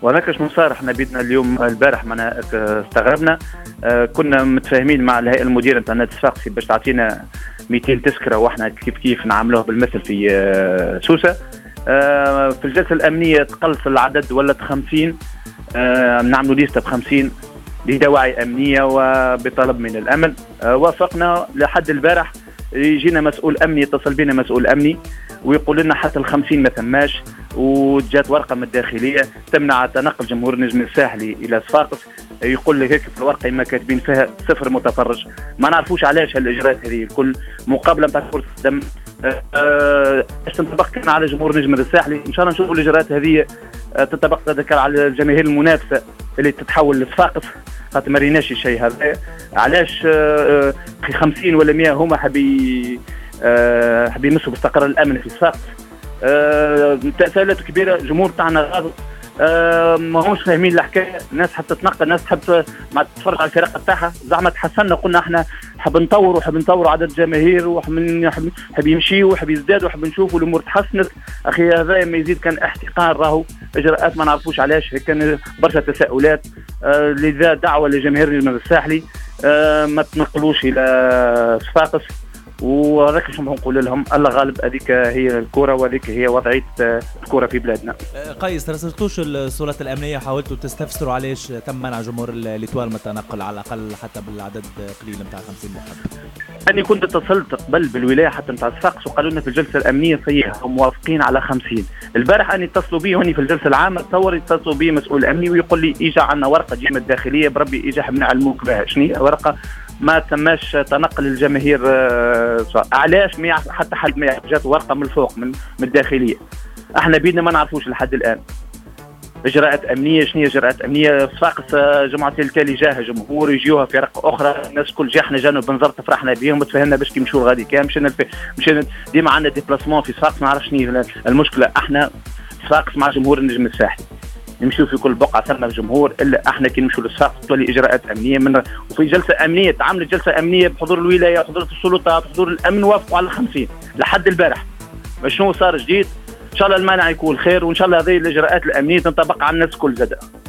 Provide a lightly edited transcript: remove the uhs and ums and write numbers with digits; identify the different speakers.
Speaker 1: وهذاك شنو صار. احنا بيدنا اليوم البارح معنا استغربنا. كنا متفاهمين مع الهيئه المديره نتاع نادي الصفاقسي باش تعطينا 200 تذكره، واحنا كيف نعملوه بالمثل في سوسه. في الجلسه الامنيه تقلص العدد، ولت 50. نعملوا ليسته ب50 لدواعي امنيه وبطلب من الامن. وافقنا لحد البارح. يجينا مسؤول امني، يتصل بنا مسؤول امني ويقول لنا حتى ال50 ما ثماش، وجات ورقه من الداخليه تمنع تنقل جمهور النجم الساحلي الى صفاقس. يقول لك هيك في الورقه ما كاتبين فيها 0 متفرج. ما نعرفوش علاش هالاجراءات هذه الكل، مقابله نتاع كره الدم باش تنطبق كان على جمهور نجم الساحلي. ان شاء الله نشوفوا الاجراءات هذه تنطبق تذكر على الجماهير المنافسه اللي تتحول لصفاقس، خاطر ما ريناش الشيء هذا. علاش 50 ولا 100 هما حبي يمسوا باستقرار الامن في صفاقس؟ تساؤلات كبيره. الجمهور تاعنا غاضب، ما همش فاهمين الحكايه. الناس حتى تنقل، الناس تحب ما تتفرج على الفرق تاعها. زعما تحسنا قلنا احنا حاب نطوروا عدد الجماهير، وحب يمشي وحب يزداد وحب نشوفوا الامور تحسنت. اخي هذا ما يزيد كان احتقان، راهو اجراءات ما نعرفوش علاش. كان برشا تساؤلات. لذا دعوه لجماهير النجم الساحلي ما تنقلوش الى صفاقس. وهذاك شنو نقول لهم، الله غالب. هذيك هي الكره وهذيك هي وضعيه الكره في بلادنا.
Speaker 2: قيس، رصدتوش الصورات الامنيه؟ حاولتوا تستفسروا علاش تم منع جمهور الاتوال من التنقل على الاقل حتى بالعدد قليل نتاع 50 محب؟
Speaker 1: اني كنت اتصلت قبل بالولايه حتى نتاع صفاقس وقالوا لنا في الجلسه الامنيه صحيح هم موافقين على 50. البارح اني اتصلوا بي هوني في الجلسه العامه، تصور اتصلوا بي مسؤول امني ويقول لي اجا عندنا ورقه جي من الداخليه بربي اجا نعلموك بها. شنو ورقه ما تماش تنقل الجماهير؟ علاش حتى حد ما جات ورقه من الفوق من الداخليه؟ احنا بيدنا ما نعرفوش لحد الان. اجراءات امنيه. شنو اجراءات امنيه؟ صفاقس جمعه التالي جاه جمهور يجيوها فرق اخرى، الناس كل جا احنا جانا بنزرت فرحنا بهم وتفهمنا باش كي نمشوا غادي كان مشينا ديما عندنا ديبلاسمون في صفاقس. ما نعرفش شنو المشكله. احنا صفاقس مع جمهور النجم الساحلي، نمشيو في كل بقعه ثم جمهور، الا احنا كي نمشيو للصفاقس تولي اجراءات امنيه وفي جلسه امنيه تعملت جلسه امنيه بحضور الولايه وحضور السلطات وحضور الامن، وافقوا على 50 لحد البارح. شنو صار جديد؟ ان شاء الله المانع يكون خير، وان شاء الله هذه الاجراءات الامنيه تنطبق على الناس كل زاد.